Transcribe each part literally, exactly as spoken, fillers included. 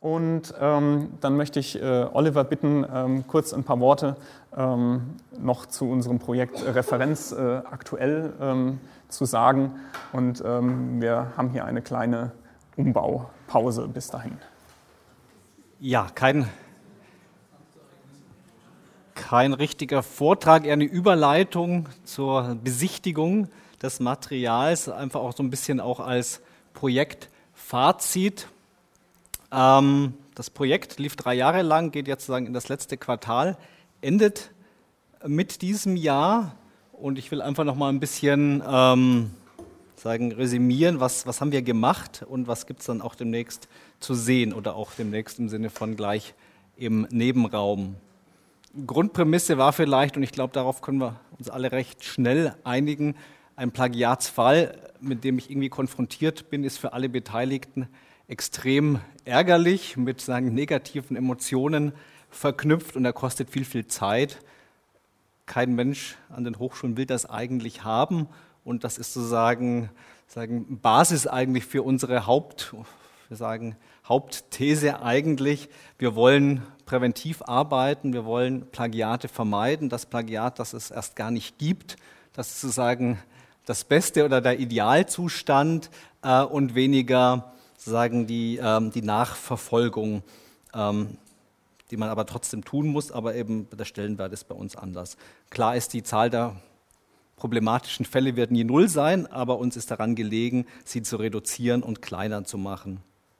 Und ähm, dann möchte ich äh, Oliver bitten, ähm, kurz ein paar Worte ähm, noch zu unserem Projekt Referenz äh, aktuell ähm, zu sagen. Und ähm, wir haben hier eine kleine Umbaupause bis dahin. Ja, kein, kein richtiger Vortrag, eher eine Überleitung zur Besichtigung des Materials, einfach auch so ein bisschen auch als Projektfazit. Ähm, das Projekt lief drei Jahre lang, geht jetzt sozusagen in das letzte Quartal, endet mit diesem Jahr und ich will einfach noch mal ein bisschen ähm, sagen, resümieren, was, was haben wir gemacht und was gibt es dann auch demnächst zu sehen oder auch demnächst im Sinne von gleich im Nebenraum. Grundprämisse war vielleicht, und ich glaube, darauf können wir uns alle recht schnell einigen, ein Plagiatsfall, mit dem ich irgendwie konfrontiert bin, ist für alle Beteiligten extrem ärgerlich, mit sagen, negativen Emotionen verknüpft und er kostet viel, viel Zeit. Kein Mensch an den Hochschulen will das eigentlich haben und das ist sozusagen sagen, Basis eigentlich für unsere Haupt, wir sagen, Hauptthese eigentlich. Wir wollen präventiv arbeiten, wir wollen Plagiate vermeiden, das Plagiat, das es erst gar nicht gibt, das ist sozusagen das Beste oder der Idealzustand äh, und weniger sagen die, ähm, die Nachverfolgung, ähm, die man aber trotzdem tun muss, aber eben der Stellenwert ist bei uns anders. Klar ist, die Zahl der problematischen Fälle wird nie null sein, aber uns ist daran gelegen, sie zu reduzieren und kleiner zu machen.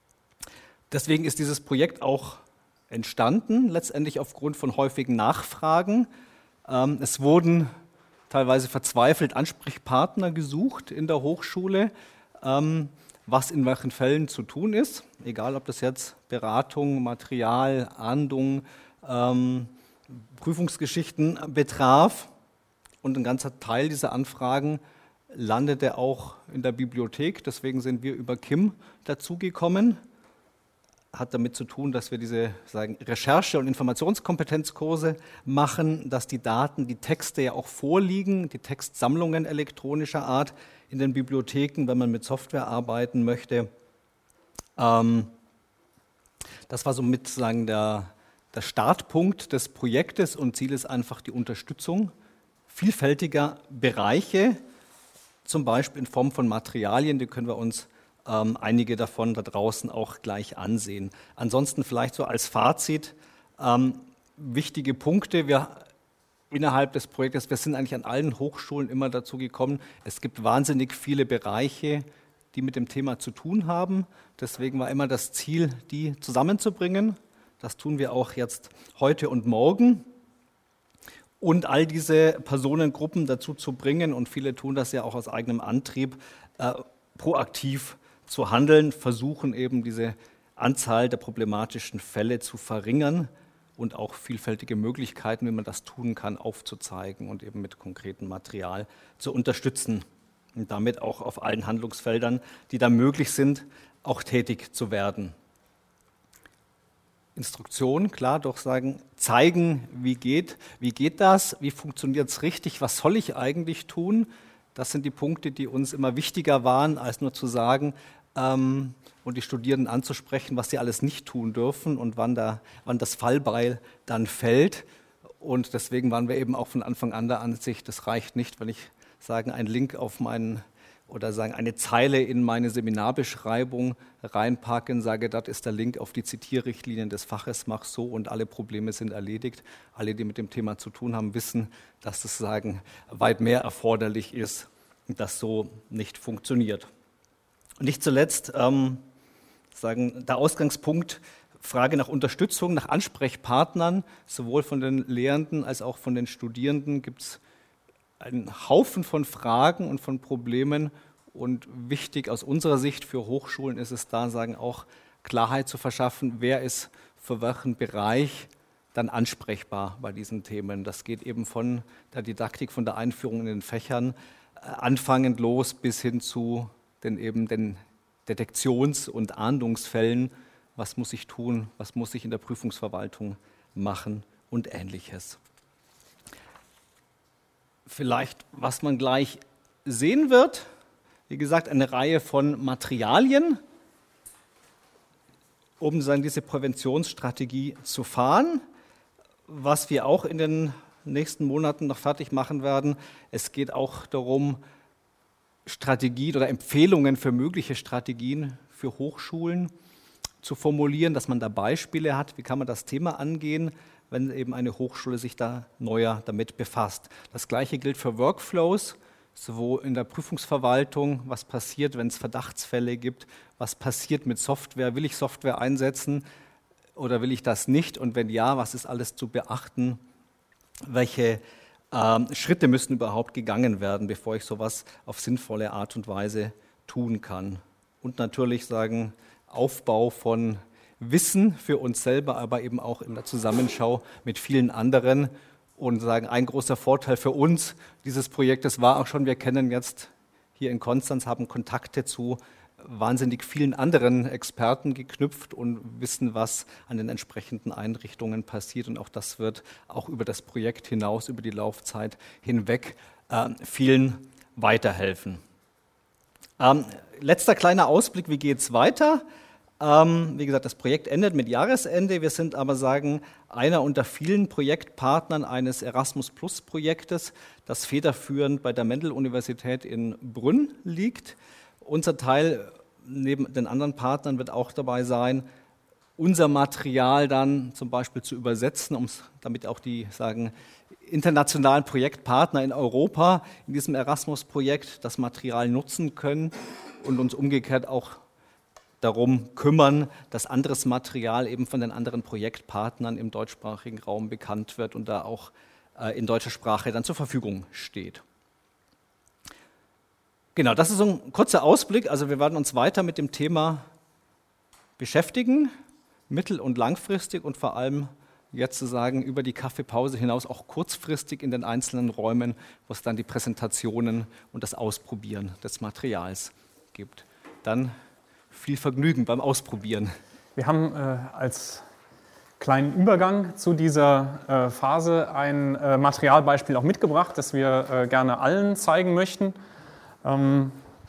Deswegen ist dieses Projekt auch entstanden, letztendlich aufgrund von häufigen Nachfragen. Ähm, es wurden teilweise verzweifelt Ansprechpartner gesucht in der Hochschule, ähm, was in welchen Fällen zu tun ist, egal ob das jetzt Beratung, Material, Ahndung, ähm, Prüfungsgeschichten betraf. Und ein ganzer Teil dieser Anfragen landete auch in der Bibliothek, deswegen sind wir über Kim dazugekommen. Hat damit zu tun, dass wir diese sagen, Recherche- und Informationskompetenzkurse machen, dass die Daten, die Texte ja auch vorliegen, die Textsammlungen elektronischer Art in den Bibliotheken, wenn man mit Software arbeiten möchte. Ähm, das war somit sagen, der, der Startpunkt des Projektes und Ziel ist einfach die Unterstützung vielfältiger Bereiche, zum Beispiel in Form von Materialien, die können wir uns ähm, einige davon da draußen auch gleich ansehen. Ansonsten vielleicht so als Fazit, ähm, wichtige Punkte, wir innerhalb des Projektes, wir sind eigentlich an allen Hochschulen immer dazu gekommen, es gibt wahnsinnig viele Bereiche, die mit dem Thema zu tun haben. Deswegen war immer das Ziel, die zusammenzubringen. Das tun wir auch jetzt heute und morgen. Und all diese Personengruppen dazu zu bringen, und viele tun das ja auch aus eigenem Antrieb, äh, proaktiv zu handeln, versuchen eben diese Anzahl der problematischen Fälle zu verringern und auch vielfältige Möglichkeiten, wie man das tun kann, aufzuzeigen und eben mit konkretem Material zu unterstützen und damit auch auf allen Handlungsfeldern, die da möglich sind, auch tätig zu werden. Instruktion, klar, doch sagen, zeigen, wie geht, wie geht das, wie funktioniert es richtig, was soll ich eigentlich tun? Das sind die Punkte, die uns immer wichtiger waren, als nur zu sagen ähm, und die Studierenden anzusprechen, was sie alles nicht tun dürfen und wann, da, wann das Fallbeil dann fällt. Und deswegen waren wir eben auch von Anfang an der Ansicht, das reicht nicht, wenn ich sagen, einen Link auf meinen oder sagen eine Zeile in meine Seminarbeschreibung reinpacke und sage, das ist der Link auf die Zitierrichtlinien des Faches, mach so und alle Probleme sind erledigt. Alle, die mit dem Thema zu tun haben, wissen, dass das sagen weit mehr erforderlich ist und das so nicht funktioniert. Und nicht zuletzt ähm, sagen der Ausgangspunkt, Frage nach Unterstützung, nach Ansprechpartnern, sowohl von den Lehrenden als auch von den Studierenden gibt es einen Haufen von Fragen und von Problemen und wichtig aus unserer Sicht für Hochschulen ist es da, sagen auch Klarheit zu verschaffen, wer ist für welchen Bereich dann ansprechbar bei diesen Themen. Das geht eben von der Didaktik, von der Einführung in den Fächern, äh, anfangend los bis hin zu den eben den Detektions- und Ahndungsfällen. Was muss ich tun, was muss ich in der Prüfungsverwaltung machen und Ähnliches. Vielleicht, was man gleich sehen wird, wie gesagt, eine Reihe von Materialien um sagen, diese Präventionsstrategie zu fahren. Was wir auch in den nächsten Monaten noch fertig machen werden, es geht auch darum, Strategien oder Empfehlungen für mögliche Strategien für Hochschulen zu formulieren, dass man da Beispiele hat, wie kann man das Thema angehen, wenn eben eine Hochschule sich da neuer damit befasst. Das Gleiche gilt für Workflows, sowohl in der Prüfungsverwaltung, was passiert, wenn es Verdachtsfälle gibt, was passiert mit Software, will ich Software einsetzen oder will ich das nicht und wenn ja, was ist alles zu beachten, welche ähm, Schritte müssen überhaupt gegangen werden, bevor ich sowas auf sinnvolle Art und Weise tun kann. Und natürlich sagen, Aufbau von Wissen für uns selber, aber eben auch in der Zusammenschau mit vielen anderen und sagen, ein großer Vorteil für uns dieses Projektes war auch schon, wir kennen jetzt hier in Konstanz, haben Kontakte zu wahnsinnig vielen anderen Experten geknüpft und wissen, was an den entsprechenden Einrichtungen passiert und auch das wird auch über das Projekt hinaus, über die Laufzeit hinweg äh, vielen weiterhelfen. Ähm, letzter kleiner Ausblick, wie geht es weiter? Ähm, wie gesagt, das Projekt endet mit Jahresende. Wir sind aber, sagen, einer unter vielen Projektpartnern eines Erasmus-Plus-Projektes, das federführend bei der Mendel-Universität in Brünn liegt. Unser Teil neben den anderen Partnern wird auch dabei sein, unser Material dann zum Beispiel zu übersetzen, um's, damit auch die, sagen, internationalen Projektpartner in Europa in diesem Erasmus-Projekt das Material nutzen können und uns umgekehrt auch darum kümmern, dass anderes Material eben von den anderen Projektpartnern im deutschsprachigen Raum bekannt wird und da auch äh, in deutscher Sprache dann zur Verfügung steht. Genau, das ist so ein kurzer Ausblick. Also wir werden uns weiter mit dem Thema beschäftigen, mittel- und langfristig und vor allem jetzt zu sagen, über die Kaffeepause hinaus auch kurzfristig in den einzelnen Räumen, wo es dann die Präsentationen und das Ausprobieren des Materials gibt. Dann viel Vergnügen beim Ausprobieren. Wir haben äh, als kleinen Übergang zu dieser äh, Phase ein äh, Materialbeispiel auch mitgebracht, das wir äh, gerne allen zeigen möchten. Ähm,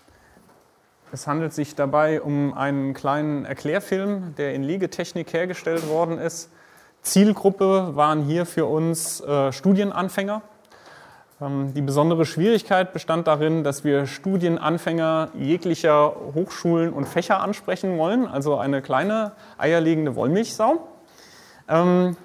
es handelt sich dabei um einen kleinen Erklärfilm, der in Legetechnik hergestellt worden ist. Zielgruppe waren hier für uns äh, Studienanfänger. Die besondere Schwierigkeit bestand darin, dass wir Studienanfänger jeglicher Hochschulen und Fächer ansprechen wollen, also eine kleine eierlegende Wollmilchsau. Ähm,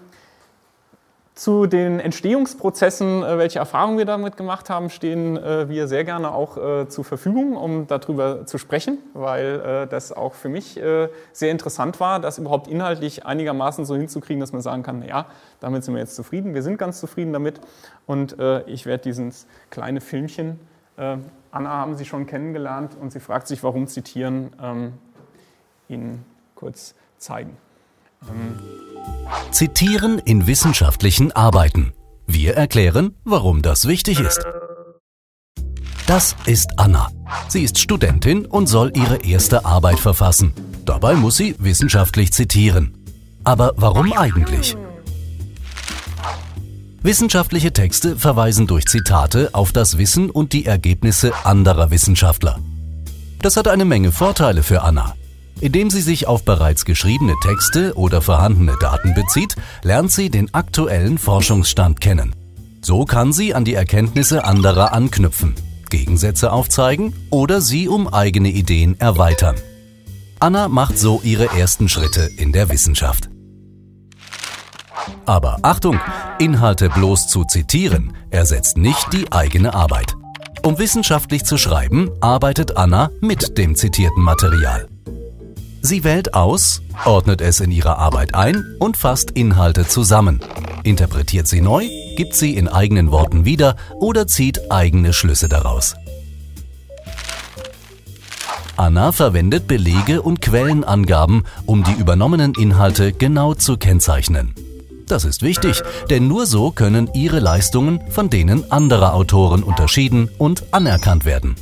zu den Entstehungsprozessen, welche Erfahrungen wir damit gemacht haben, stehen äh, wir sehr gerne auch äh, zur Verfügung, um darüber zu sprechen, weil äh, das auch für mich äh, sehr interessant war, das überhaupt inhaltlich einigermaßen so hinzukriegen, dass man sagen kann, naja, damit sind wir jetzt zufrieden, wir sind ganz zufrieden damit und äh, ich werde dieses kleine Filmchen, äh, Anna haben Sie schon kennengelernt und sie fragt sich, warum zitieren, ähm, Ihnen kurz zeigen. Ähm, Zitieren in wissenschaftlichen Arbeiten. Wir erklären, warum das wichtig ist. Das ist Anna. Sie ist Studentin und soll ihre erste Arbeit verfassen. Dabei muss sie wissenschaftlich zitieren. Aber warum eigentlich? Wissenschaftliche Texte verweisen durch Zitate auf das Wissen und die Ergebnisse anderer Wissenschaftler. Das hat eine Menge Vorteile für Anna. Indem sie sich auf bereits geschriebene Texte oder vorhandene Daten bezieht, lernt sie den aktuellen Forschungsstand kennen. So kann sie an die Erkenntnisse anderer anknüpfen, Gegensätze aufzeigen oder sie um eigene Ideen erweitern. Anna macht so ihre ersten Schritte in der Wissenschaft. Aber Achtung, Inhalte bloß zu zitieren ersetzt nicht die eigene Arbeit. Um wissenschaftlich zu schreiben, arbeitet Anna mit dem zitierten Material. Sie wählt aus, ordnet es in ihre Arbeit ein und fasst Inhalte zusammen. Interpretiert sie neu, gibt sie in eigenen Worten wieder oder zieht eigene Schlüsse daraus. Anna verwendet Belege und Quellenangaben, um die übernommenen Inhalte genau zu kennzeichnen. Das ist wichtig, denn nur so können ihre Leistungen von denen anderer Autoren unterschieden und anerkannt werden.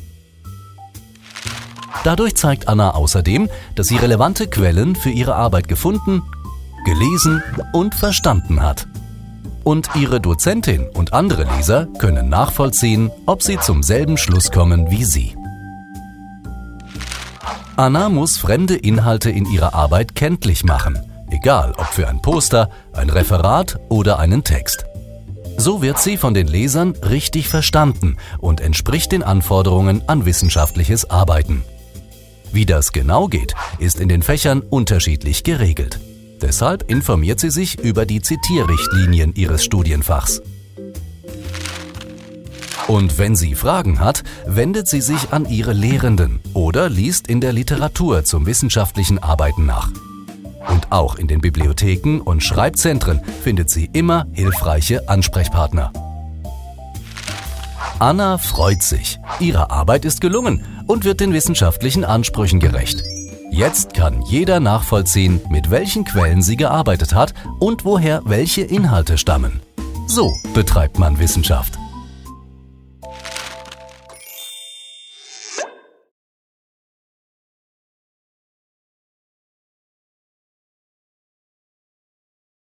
Dadurch zeigt Anna außerdem, dass sie relevante Quellen für ihre Arbeit gefunden, gelesen und verstanden hat. Und ihre Dozentin und andere Leser können nachvollziehen, ob sie zum selben Schluss kommen wie sie. Anna muss fremde Inhalte in ihrer Arbeit kenntlich machen, egal ob für ein Poster, ein Referat oder einen Text. So wird sie von den Lesern richtig verstanden und entspricht den Anforderungen an wissenschaftliches Arbeiten. Wie das genau geht, ist in den Fächern unterschiedlich geregelt. Deshalb informiert sie sich über die Zitierrichtlinien ihres Studienfachs. Und wenn sie Fragen hat, wendet sie sich an ihre Lehrenden oder liest in der Literatur zum wissenschaftlichen Arbeiten nach. Und auch in den Bibliotheken und Schreibzentren findet sie immer hilfreiche Ansprechpartner. Anna freut sich. Ihre Arbeit ist gelungen und wird den wissenschaftlichen Ansprüchen gerecht. Jetzt kann jeder nachvollziehen, mit welchen Quellen sie gearbeitet hat und woher welche Inhalte stammen. So betreibt man Wissenschaft.